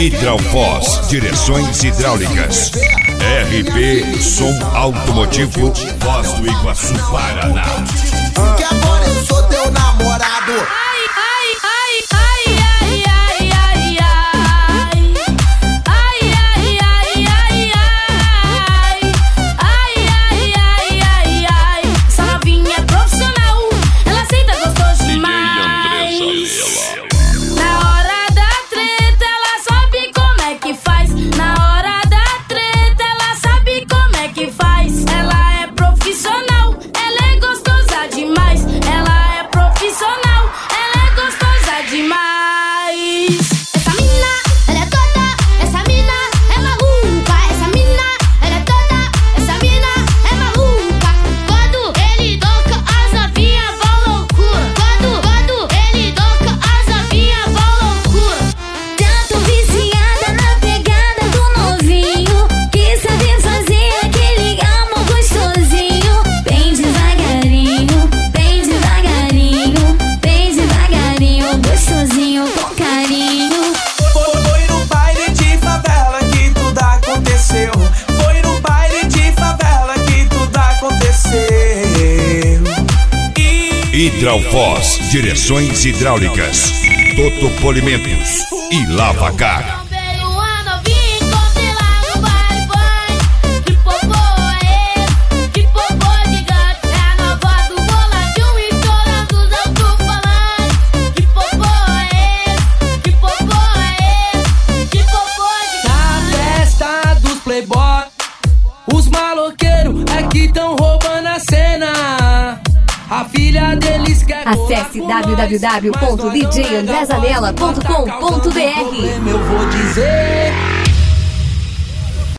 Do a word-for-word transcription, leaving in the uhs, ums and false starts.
Hidralfoz, direções hidráulicas. R P Som Automotivo, Foz do Iguaçu, Paraná. Que agora eu sou teu namorado. Ai, ai, ai, ai, ai, ai, ai, ai. Ai, ai, ai, ai, ai. Ai, ai, ai, ai, ai. Essa novinha é profissional, ela aceita gostoso demais. Na hora da treta, ela sabe como é que faz. Na hora da treta, ela sabe como é que faz. Ela é profissional, ela é gostosa demais. Ela é profissional, ela é gostosa demais. Essa mina, ela é toda, essa mina é maluca. Essa mina, ela é toda, essa mina é maluca. Quando ele toca, as novinhas vão loucura. Quando, quando ele toca, as novinhas vão loucura. Tanto viciada na pegada do novinho, que sabe fazer aquele amor gostosinho. Bem devagarinho, bem devagarinho, bem devagarinho, gostosinho com carinho. Foi no baile de favela que tudo aconteceu. Foi no baile de favela que tudo aconteceu. E Hidralfoz, direções hidráulicas. Toto Polimentos e Lavacar. Veio a novinha, encontrei lá no baile, boy. Que popô é esse? Que popô gigante? É a nova do boladinho, estourando os alto-falantes. Que popô é esse? Que popô é esse? Que popô gigante? na festa dos playboy, os maloqueiros é que tão roubando a cena. A filha deles quer Acesse colar com w w w nós, ponto mas d j nós não andré é zanella ponto com ponto b r. problema, eu vou dizer.